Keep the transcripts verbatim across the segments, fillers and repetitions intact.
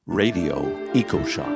Radio EcoShock.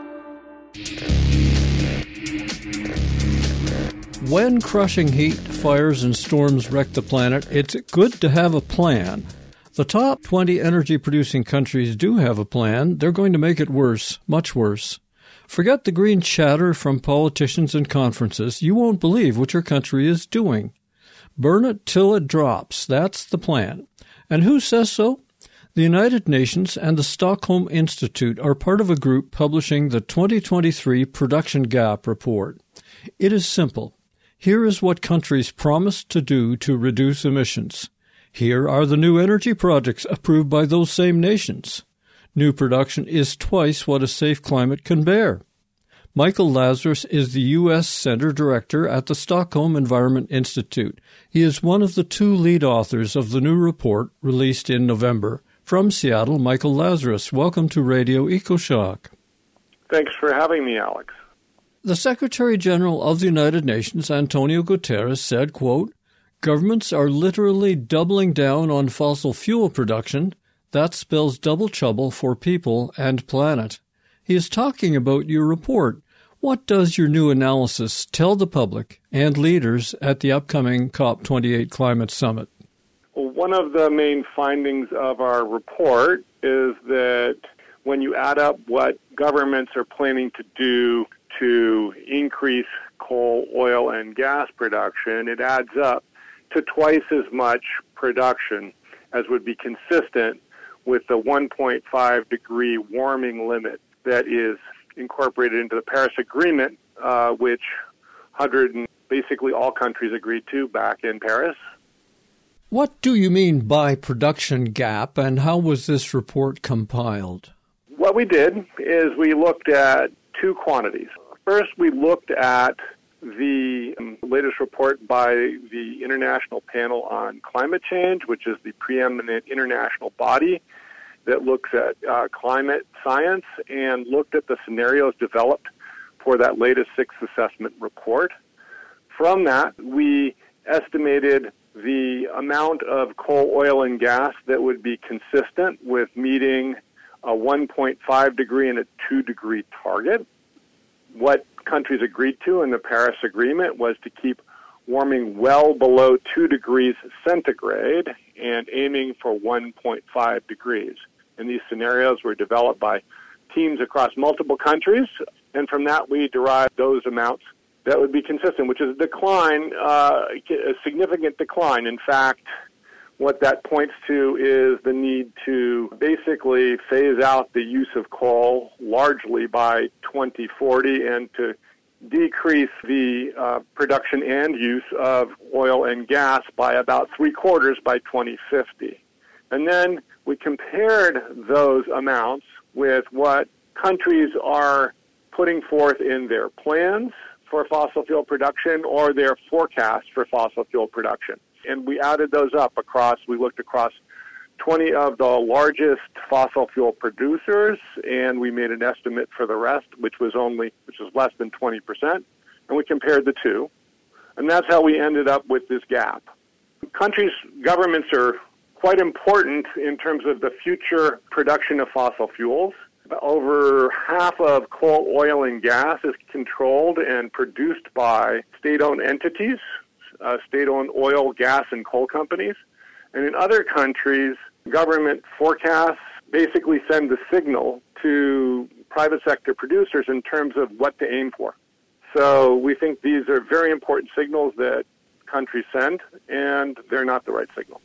When crushing heat, fires, and storms wreck the planet, it's good to have a plan. The top twenty energy-producing countries do have a plan. They're going to make it worse, much worse. Forget the green chatter from politicians and conferences. You won't believe what your country is doing. Burn it till it drops. That's the plan. And who says so? The United Nations and the Stockholm Institute are part of a group publishing the twenty twenty-three Production Gap Report. It is simple. Here is what countries promised to do to reduce emissions. Here are the new energy projects approved by those same nations. New production is twice what a safe climate can bear. Michael Lazarus is the U S Center Director at the Stockholm Environment Institute. He is one of the two lead authors of the new report released in November. From Seattle, Michael Lazarus, welcome to Radio EcoShock. Thanks for having me, Alex. The Secretary General of the United Nations, Antonio Guterres, said, quote, "Governments are literally doubling down on fossil fuel production. That spells double trouble for people and planet." He is talking about your report. What does your new analysis tell the public and leaders at the upcoming COP twenty-eight Climate Summit? Well, one of the main findings of our report is that when you add up what governments are planning to do to increase coal, oil, and gas production, it adds up to twice as much production as would be consistent with the one point five degree warming limit that is incorporated into the Paris Agreement, uh, which one hundred basically all countries agreed to back in Paris. What do you mean by production gap, and how was this report compiled? What we did is we looked at two quantities. First, we looked at the latest report by the International Panel on Climate Change, which is the preeminent international body that looks at uh, climate science, and looked at the scenarios developed for that latest sixth assessment report. From that, we estimated the amount of coal, oil, and gas that would be consistent with meeting a one point five degree and a two degree target. What countries agreed to in the Paris Agreement was to keep warming well below two degrees centigrade and aiming for one point five degrees. And these scenarios were developed by teams across multiple countries, and from that we derived those amounts that would be consistent, which is a decline, uh, a significant decline. In fact, what that points to is the need to basically phase out the use of coal largely by twenty forty and to decrease the uh, production and use of oil and gas by about three quarters by twenty fifty. And then we compared those amounts with what countries are putting forth in their plans for fossil fuel production or their forecast for fossil fuel production. And we added those up across, we looked across twenty of the largest fossil fuel producers, and we made an estimate for the rest, which was only, which was less than twenty percent, and we compared the two. And that's how we ended up with this gap. Countries, governments are quite important in terms of the future production of fossil fuels. Over half of coal, oil, and gas is controlled and produced by state-owned entities, uh, state-owned oil, gas, and coal companies. And in other countries, government forecasts basically send the signal to private sector producers in terms of what to aim for. So we think these are very important signals that countries send, and they're not the right signal.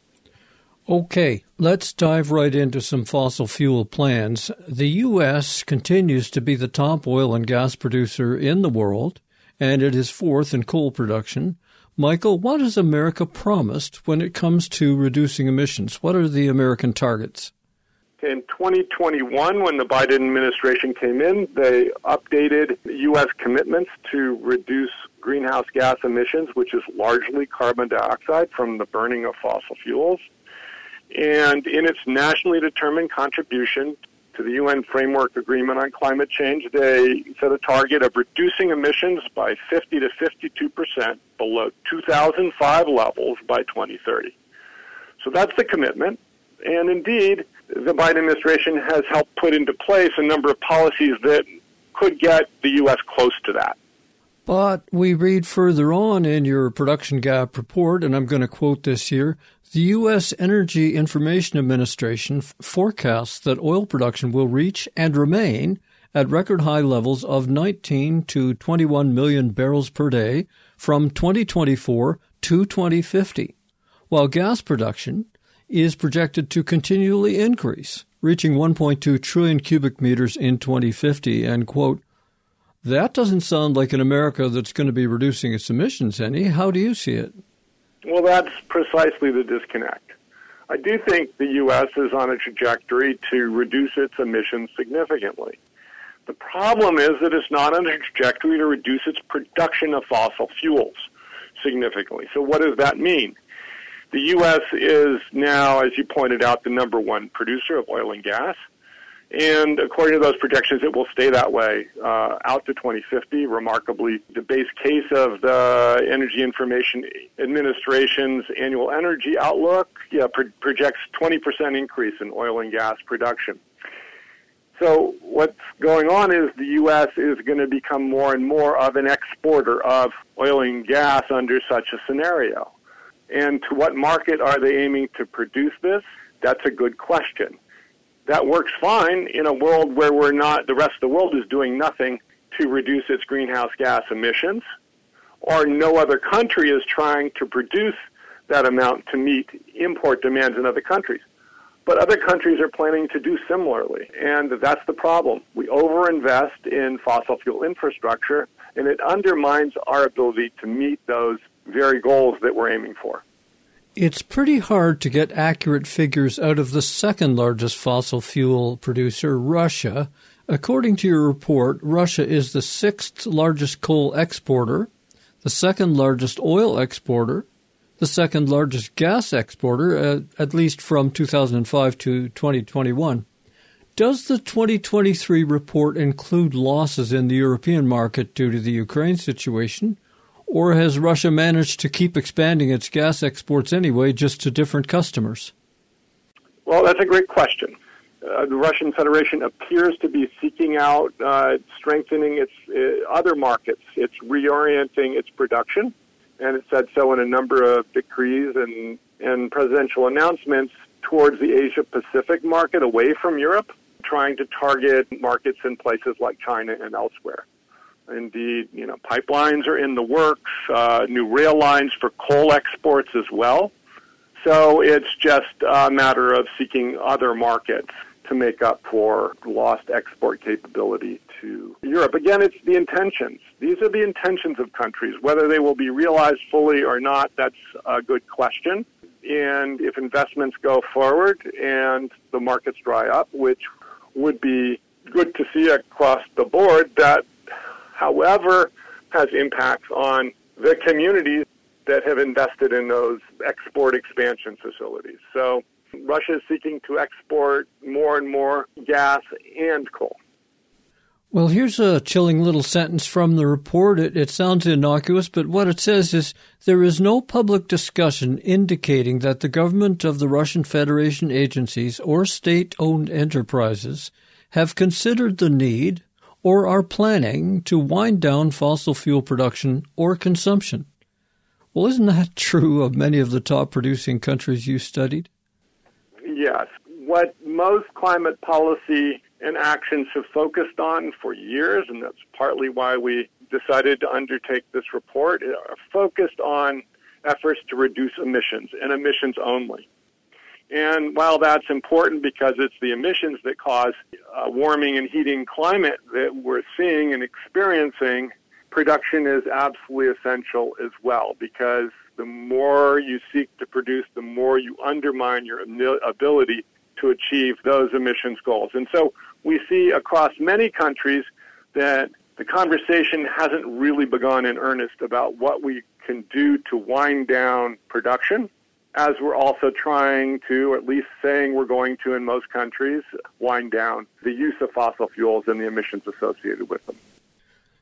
Okay, let's dive right into some fossil fuel plans. The U S continues to be the top oil and gas producer in the world, and it is fourth in coal production. Michael, what has America promised when it comes to reducing emissions? What are the American targets? In twenty twenty-one, when the Biden administration came in, they updated U S commitments to reduce greenhouse gas emissions, which is largely carbon dioxide from the burning of fossil fuels. And in its nationally determined contribution to the U N Framework Agreement on Climate Change, they set a target of reducing emissions by fifty to fifty-two percent below two thousand five levels by twenty thirty. So that's the commitment. And indeed, the Biden administration has helped put into place a number of policies that could get the U S close to that. But we read further on in your production gap report, and I'm going to quote this here, the U S Energy Information Administration forecasts that oil production will reach and remain at record high levels of nineteen to twenty-one million barrels per day from twenty twenty-four to twenty fifty, while gas production is projected to continually increase, reaching one point two trillion cubic meters in twenty fifty, end quote. That doesn't sound like an America that's going to be reducing its emissions any. How do you see it? Well, that's precisely the disconnect. I do think the U S is on a trajectory to reduce its emissions significantly. The problem is that it's not on a trajectory to reduce its production of fossil fuels significantly. So what does that mean? The U S is now, as you pointed out, the number one producer of oil and gas. And according to those projections, it will stay that way uh, out to twenty fifty. Remarkably, the base case of the Energy Information Administration's annual energy outlook yeah, pro- projects twenty percent increase in oil and gas production. So what's going on is the U S is going to become more and more of an exporter of oil and gas under such a scenario. And to what market are they aiming to produce this? That's a good question. That works fine in a world where we're not, the rest of the world is doing nothing to reduce its greenhouse gas emissions, or no other country is trying to produce that amount to meet import demands in other countries. But other countries are planning to do similarly, and that's the problem. We overinvest in fossil fuel infrastructure, and it undermines our ability to meet those very goals that we're aiming for. It's pretty hard to get accurate figures out of the second largest fossil fuel producer, Russia. According to your report, Russia is the sixth largest coal exporter, the second largest oil exporter, the second largest gas exporter, uh, at least from two thousand five to twenty twenty-one. Does the twenty twenty-three report include losses in the European market due to the Ukraine situation? Or has Russia managed to keep expanding its gas exports anyway, just to different customers? Well, that's a great question. Uh, the Russian Federation appears to be seeking out uh, strengthening its uh, other markets. It's reorienting its production, and it said so in a number of decrees and, and presidential announcements towards the Asia-Pacific market, away from Europe, trying to target markets in places like China and elsewhere. Indeed, you know, pipelines are in the works, uh, new rail lines for coal exports as well. So it's just a matter of seeking other markets to make up for lost export capability to Europe. Again, it's the intentions. These are the intentions of countries. Whether they will be realized fully or not, that's a good question. And if investments go forward and the markets dry up, which would be good to see across the board, that however, has impacts on the communities that have invested in those export expansion facilities. So Russia is seeking to export more and more gas and coal. Well, here's a chilling little sentence from the report. It, it sounds innocuous, but what it says is, there is no public discussion indicating that the government of the Russian Federation agencies or state-owned enterprises have considered the need or are planning to wind down fossil fuel production or consumption. Well, isn't that true of many of the top producing countries you studied? Yes. What most climate policy and actions have focused on for years, and that's partly why we decided to undertake this report, are focused on efforts to reduce emissions, and emissions only. And while that's important because it's the emissions that cause uh, warming and heating climate that we're seeing and experiencing, production is absolutely essential as well, because the more you seek to produce, the more you undermine your ability to achieve those emissions goals. And so we see across many countries that the conversation hasn't really begun in earnest about what we can do to wind down production, as we're also trying to, or at least saying we're going to in most countries, wind down the use of fossil fuels and the emissions associated with them.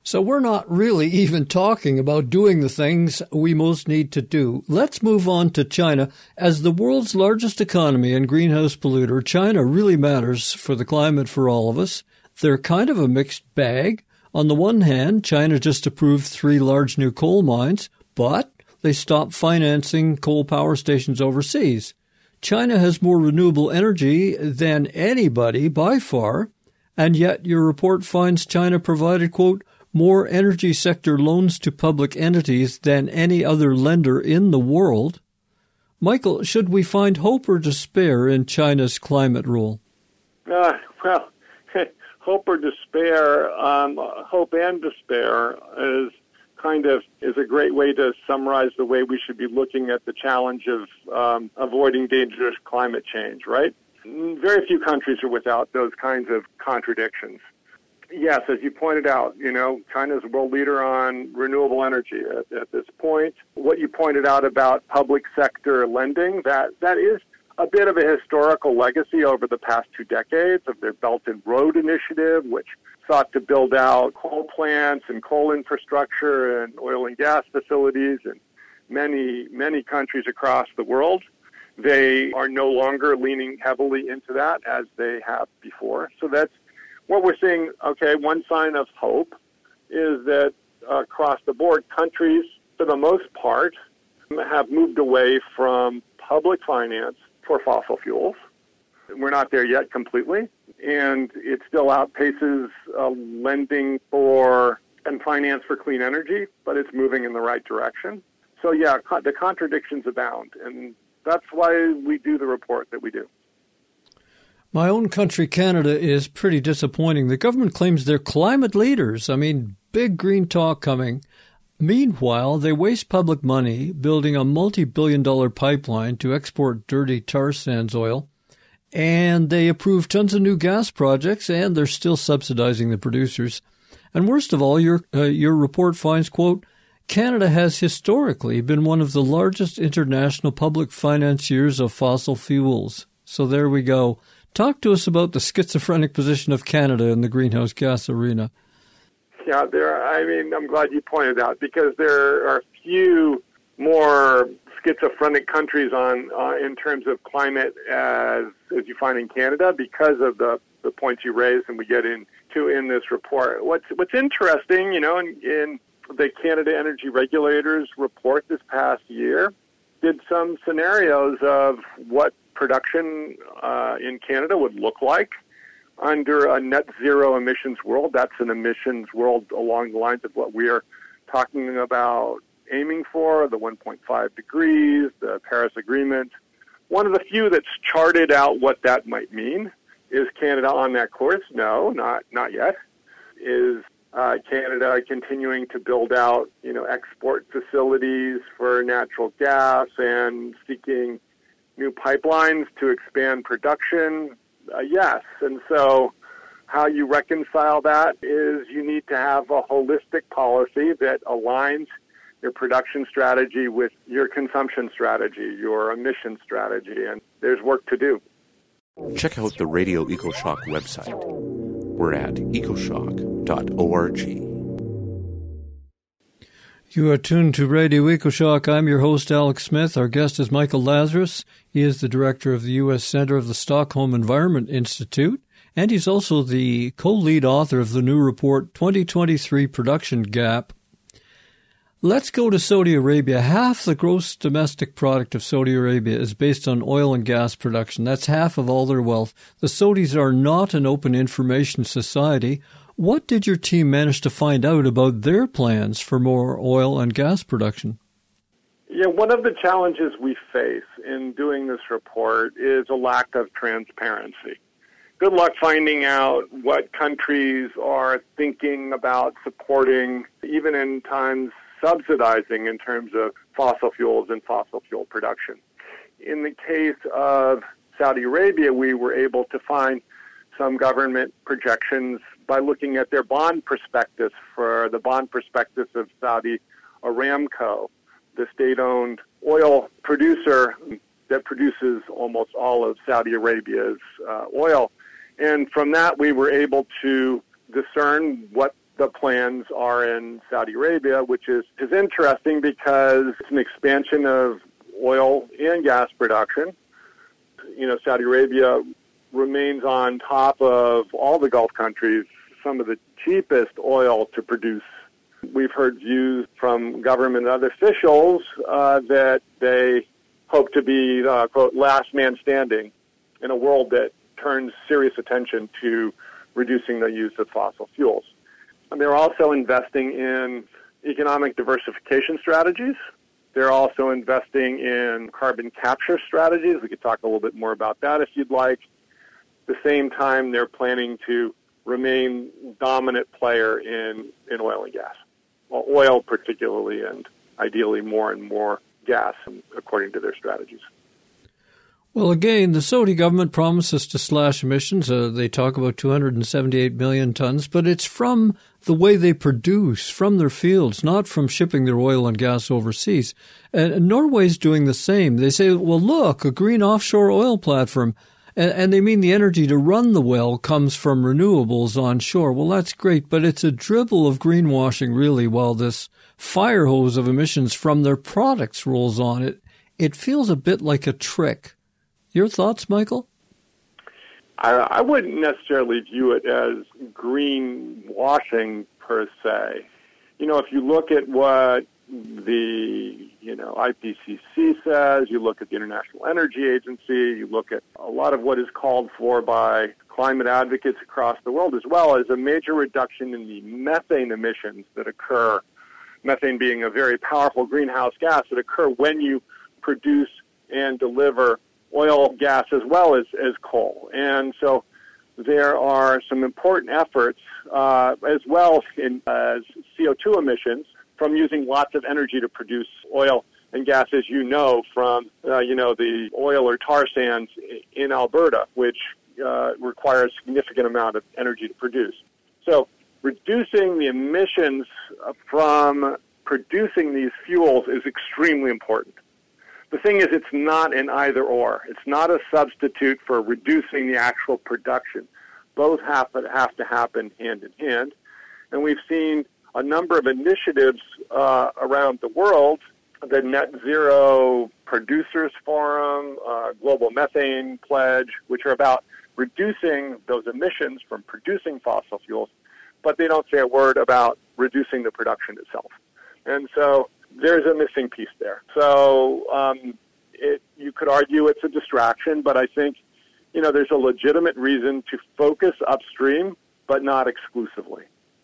So we're not really even talking about doing the things we most need to do. Let's move on to China. As the world's largest economy and greenhouse polluter, China really matters for the climate for all of us. They're kind of a mixed bag. On the one hand, China just approved three large new coal mines, but they stopped financing coal power stations overseas. China has more renewable energy than anybody by far, and yet your report finds China provided, quote, more energy sector loans to public entities than any other lender in the world. Michael, should we find hope or despair in China's climate rule? Uh, well, hope or despair, um, hope and despair is kind of is a great way to summarize the way we should be looking at the challenge of um, avoiding dangerous climate change, right? Very few countries are without those kinds of contradictions. Yes, as you pointed out, you know, China's a world leader on renewable energy at, at this point. What you pointed out about public sector lending, that that is a bit of a historical legacy over the past two decades of their Belt and Road Initiative, which sought to build out coal plants and coal infrastructure and oil and gas facilities in many, many countries across the world. They are no longer leaning heavily into that as they have before. So that's what we're seeing. Okay, one sign of hope is that uh, across the board, countries, for the most part, have moved away from public finance for fossil fuels. We're not there yet completely, and it still outpaces uh, lending for and finance for clean energy, but it's moving in the right direction. So yeah, co- the contradictions abound, and that's why we do the report that we do. My own country, Canada, is pretty disappointing. The government claims they're climate leaders. I mean, big green talk coming. Meanwhile, they waste public money building a multi-billion dollar pipeline to export dirty tar sands oil. And they approve tons of new gas projects, and they're still subsidizing the producers. And worst of all, your uh, your report finds, quote, Canada has historically been one of the largest international public financiers of fossil fuels. So there we go. Talk to us about the schizophrenic position of Canada in the greenhouse gas arena. Yeah, there. I mean, I'm glad you pointed out, because there are few more schizophrenic countries on uh, in terms of climate as as you find in Canada, because of the, the points you raised and we get into in this report. What's what's interesting, you know, in, in the Canada Energy Regulators report this past year, did some scenarios of what production uh, in Canada would look like under a net zero emissions world. That's an emissions world along the lines of what we are talking about aiming for, the one point five degrees, the Paris Agreement. One of the few that's charted out what that might mean. Is Canada on that course? No, not not yet. Is uh, Canada continuing to build out, you know, export facilities for natural gas and seeking new pipelines to expand production? Uh, yes. And so how you reconcile that is you need to have a holistic policy that aligns your production strategy with your consumption strategy, your emission strategy, and there's work to do. Check out the Radio EcoShock website. We're at ecoshock dot org. You are tuned to Radio EcoShock. I'm your host, Alex Smith. Our guest is Michael Lazarus. He is the director of the U S Center of the Stockholm Environment Institute, and he's also the co-lead author of the new report, twenty twenty-three Production Gap. Let's go to Saudi Arabia. Half the gross domestic product of Saudi Arabia is based on oil and gas production. That's half of all their wealth. The Saudis are not an open information society. What did your team manage to find out about their plans for more oil and gas production? Yeah, one of the challenges we face in doing this report is a lack of transparency. Good luck finding out what countries are thinking about supporting, even in times subsidizing in terms of fossil fuels and fossil fuel production. In the case of Saudi Arabia, we were able to find some government projections by looking at their bond prospectus for the bond prospectus of Saudi Aramco, the state-owned oil producer that produces almost all of Saudi Arabia's uh, oil. And from that, we were able to discern what the plans are in Saudi Arabia, which is, is interesting because it's an expansion of oil and gas production. You know, Saudi Arabia remains on top of all the Gulf countries, some of the cheapest oil to produce. We've heard views from government and other officials uh, that they hope to be, uh, quote, last man standing in a world that turns serious attention to reducing the use of fossil fuels. And they're also investing in economic diversification strategies. They're also investing in carbon capture strategies. We could talk a little bit more about that if you'd like. At the same time, they're planning to remain dominant player in, in oil and gas. Well, oil particularly, and ideally more and more gas, according to their strategies. Well, again, the Saudi government promises to slash emissions. Uh, they talk about two hundred seventy-eight million tons, but it's from the way they produce, from their fields, not from shipping their oil and gas overseas. And, and Norway's doing the same. They say, well, look, a green offshore oil platform. And, and they mean the energy to run the well comes from renewables onshore. Well, that's great, but it's a dribble of greenwashing, really, while this fire hose of emissions from their products rolls on. It, it feels a bit like a trick. Your thoughts, Michael? I, I wouldn't necessarily view it as greenwashing per se. You know, if you look at what the, you know, I P C C says, you look at the International Energy Agency, you look at a lot of what is called for by climate advocates across the world, as well as a major reduction in the methane emissions that occur, methane being a very powerful greenhouse gas that occur when you produce and deliver oil, gas, as well as, as coal. And so there are some important efforts, uh, as well in, as C O two emissions from using lots of energy to produce oil and gas, as you know, from, uh, you know, the oil or tar sands in Alberta, which uh, requires a significant amount of energy to produce. So reducing the emissions from producing these fuels is extremely important. The thing is, it's not an either-or. It's not a substitute for reducing the actual production. Both have to, have to happen hand in hand. And we've seen a number of initiatives uh, around the world, the Net Zero Producers Forum, uh, Global Methane Pledge, which are about reducing those emissions from producing fossil fuels, but they don't say a word about reducing the production itself. And so there's a missing piece there. So um, it, you could argue it's a distraction, but I think, you know, there's a legitimate reason to focus upstream, but not exclusively.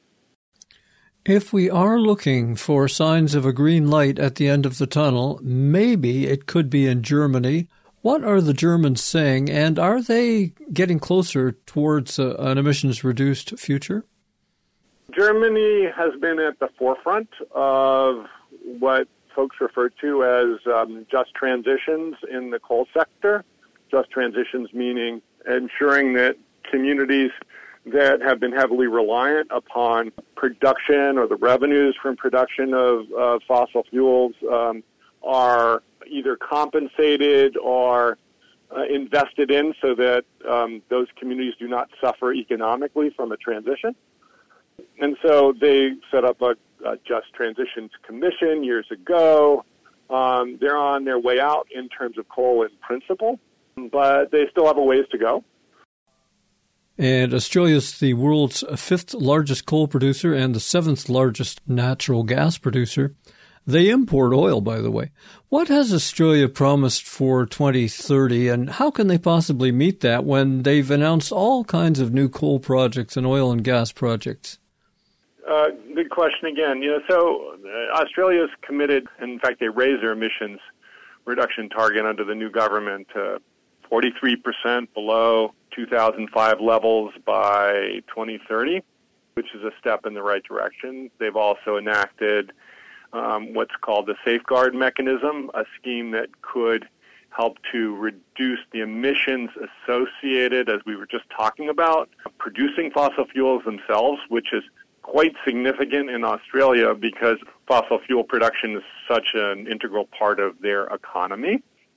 If we are looking for signs of a green light at the end of the tunnel, maybe it could be in Germany. What are the Germans saying, and are they getting closer towards uh, an emissions-reduced future? Germany has been at the forefront of what folks refer to as um, just transitions in the coal sector. Just transitions meaning ensuring that communities that have been heavily reliant upon production or the revenues from production of uh, fossil fuels um, are either compensated or uh, invested in so that um, those communities do not suffer economically from a transition. And so they set up a, a Just Transitions Commission years ago. Um, they're on their way out in terms of coal in principle, but they still have a ways to go. And Australia's the world's fifth largest coal producer and the seventh largest natural gas producer. They import oil, by the way. What has Australia promised for twenty thirty, and how can they possibly meet that when they've announced all kinds of new coal projects and oil and gas projects? Uh, good question again. You know, so uh, Australia's committed, and in fact, they raised their emissions reduction target under the new government to forty-three percent below two thousand five levels by twenty thirty, which is a step in the right direction. They've also enacted um, what's called the safeguard mechanism, a scheme that could help to reduce the emissions associated, as we were just talking about, producing fossil fuels themselves, which is quite significant in Australia because fossil fuel production is such an integral part of their economy.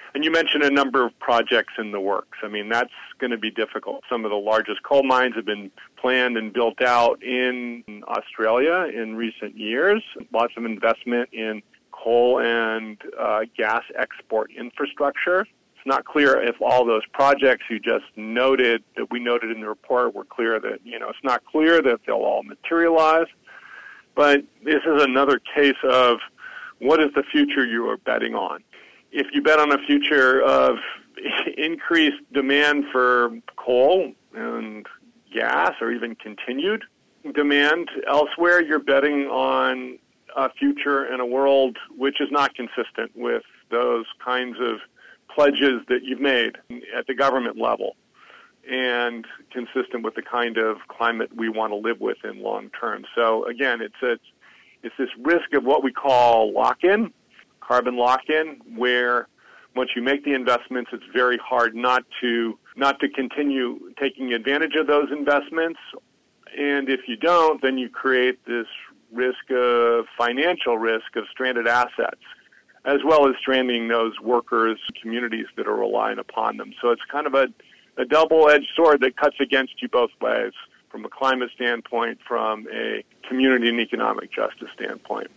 And you mentioned a number of projects in the works. I mean, that's going to be difficult. Some of the largest coal mines have been planned and built out in Australia in recent years. Lots of investment in coal and uh, gas export infrastructure. It's not clear if all those projects you just noted, that we noted in the report, were clear that, you know, it's not clear that they'll all materialize. But this is another case of what is the future you are betting on. If you bet on a future of increased demand for coal and gas, or even continued demand elsewhere, you're betting on a future in a world which is not consistent with those kinds of pledges that you've made at the government level and consistent with the kind of climate we want to live with in long term. So again, it's a, it's this risk of what we call lock-in, carbon lock-in, where once you make the investments, it's very hard not to not to continue taking advantage of those investments. And if you don't, then you create this risk of financial risk of stranded assets, as well as stranding those workers, communities that are relying upon them. So it's kind of a, a double-edged sword that cuts against you both ways, from a climate standpoint, from a community and economic justice standpoint.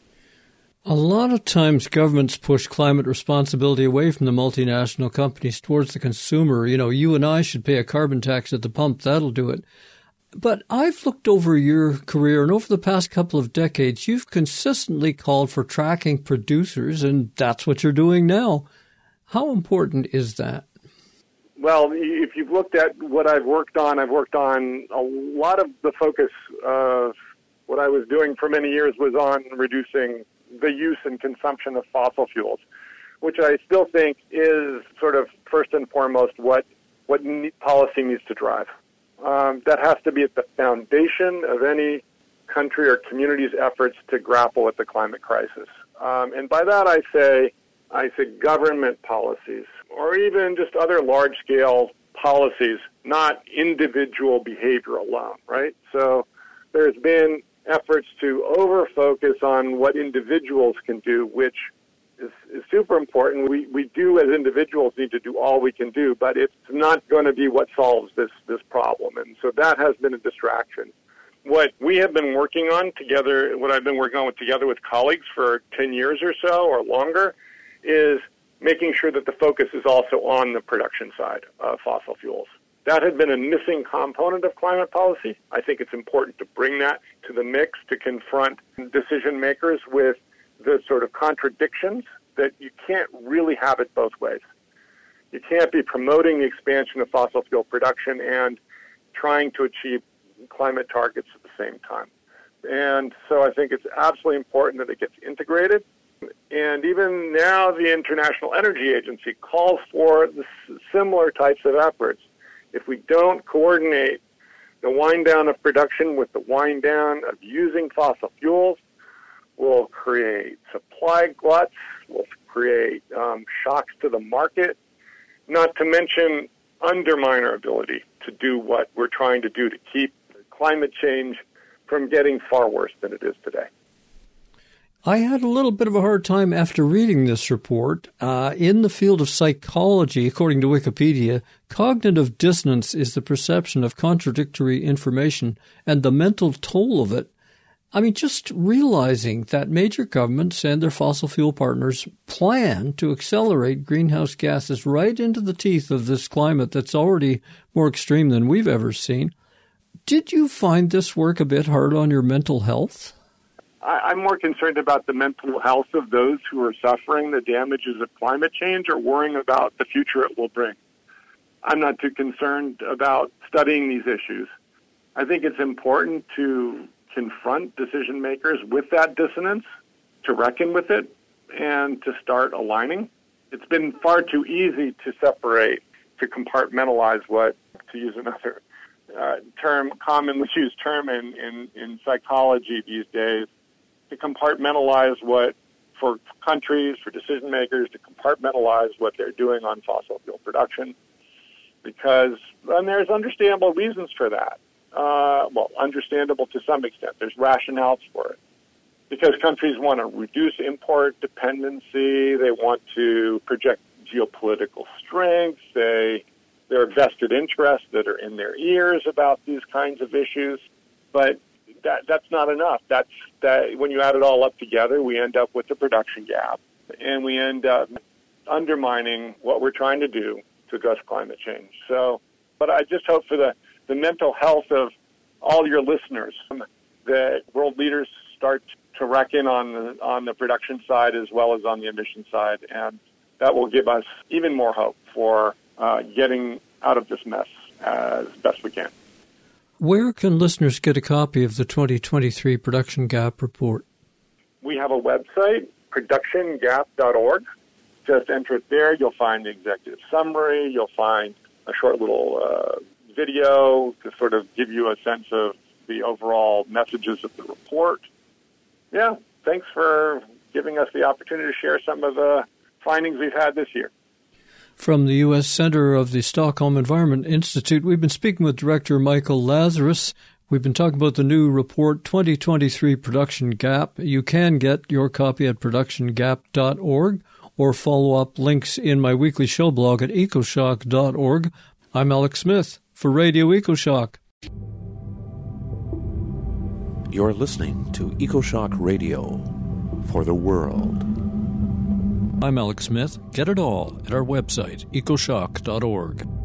A lot of times governments push climate responsibility away from the multinational companies towards the consumer. You know, you and I should pay a carbon tax at the pump. That'll do it. But I've looked over your career, and over the past couple of decades, you've consistently called for tracking producers, and that's what you're doing now. How important is that? Well, if you've looked at what I've worked on, I've worked on a lot of the focus of what I was doing for many years was on reducing the use and consumption of fossil fuels, which I still think is sort of first and foremost what, what policy needs to drive. Um, that has to be at the foundation of any country or community's efforts to grapple with the climate crisis. Um, and by that I say, I say government policies, or even just other large-scale policies, not individual behavior alone, right? So there's been efforts to over-focus on what individuals can do, which is, is super important. We, we do, as individuals, need to do all we can do, but it's not going to be what solves this, this problem. And so that has been a distraction. What we have been working on together, what I've been working on with, together with colleagues for ten years or so or longer, is making sure that the focus is also on the production side of fossil fuels. That had been a missing component of climate policy. I think it's important to bring that to the mix to confront decision makers with the sort of contradictions that you can't really have it both ways. You can't be promoting the expansion of fossil fuel production and trying to achieve climate targets at the same time. And so I think it's absolutely important that it gets integrated. And even now the International Energy Agency calls for the similar types of efforts. If we don't coordinate the wind down of production with the wind down of using fossil fuels, we'll create supply gluts, we'll create um, shocks to the market, not to mention undermine our ability to do what we're trying to do to keep climate change from getting far worse than it is today. I had a little bit of a hard time after reading this report. Uh, in the field of psychology, according to Wikipedia, cognitive dissonance is the perception of contradictory information and the mental toll of it. I mean, just realizing that major governments and their fossil fuel partners plan to accelerate greenhouse gases right into the teeth of this climate that's already more extreme than we've ever seen. Did you find this work a bit hard on your mental health? I'm more concerned about the mental health of those who are suffering the damages of climate change or worrying about the future it will bring. I'm not too concerned about studying these issues. I think it's important to confront decision makers with that dissonance, to reckon with it, and to start aligning. It's been far too easy to separate, to compartmentalize what, to use another uh, term, commonly used term in, in, in psychology these days, to compartmentalize what, for countries, for decision makers, to compartmentalize what they're doing on fossil fuel production, because, and there's understandable reasons for that. Uh, well, understandable to some extent. There's rationales for it. Because countries want to reduce import dependency, they want to project geopolitical strength. They, there are vested interests that are in their ears about these kinds of issues. But that, that's not enough. That's that. When you add it all up together, we end up with the production gap, and we end up undermining what we're trying to do to address climate change. So, but I just hope for the, the mental health of all your listeners that world leaders start to reckon on the, on the production side as well as on the emission side, and that will give us even more hope for uh, getting out of this mess as best we can. Where can listeners get a copy of the twenty twenty-three Production Gap Report? We have a website, production gap dot org. Just enter it there. You'll find the executive summary. You'll find a short little uh, video to sort of give you a sense of the overall messages of the report. Yeah, thanks for giving us the opportunity to share some of the findings we've had this year. From the U S Center of the Stockholm Environment Institute, we've been speaking with Director Michael Lazarus. We've been talking about the new report, twenty twenty-three Production Gap. You can get your copy at production gap dot org or follow up links in my weekly show blog at ecoshock dot org. I'm Alex Smith for Radio EcoShock. You're listening to EcoShock Radio for the world. I'm Alex Smith. Get it all at our website, ecoshock dot org.